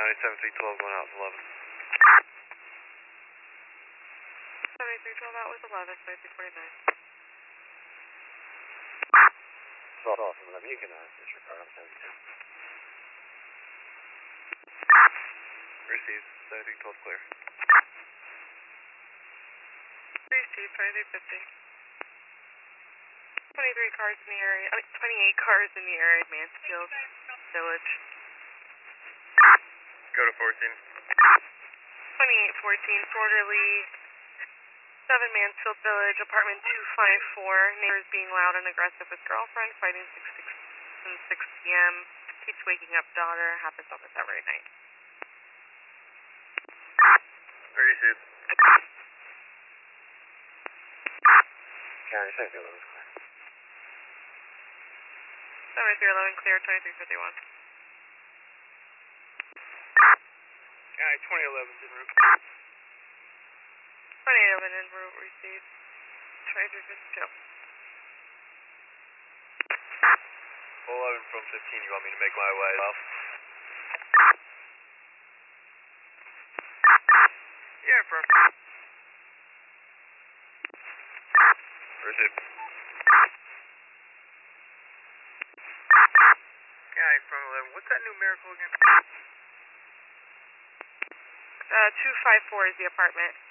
7312 going out with 11. 7312 out with 11, 2349. Salt off from 11, you can disregard, I'm 72. Received, 7312 clear. Received, 2350. 23 cars in the area, 28 cars in the area, Mansfield Village. Go to 14. 2814, Sorterly, 7 Mansfield Village, apartment 254. Neighbors being loud and aggressive with girlfriend, fighting 6 p.m. Keeps waking up daughter, happens almost every night. Received. County 7311 is clear. 7311 clear, 2351. County 2011 en route. 2811 en route, received. 2352. 11 from 15, you want me to make my way up? Yeah, from. Received. County from 11, what's that numerical again? 254 is the apartment.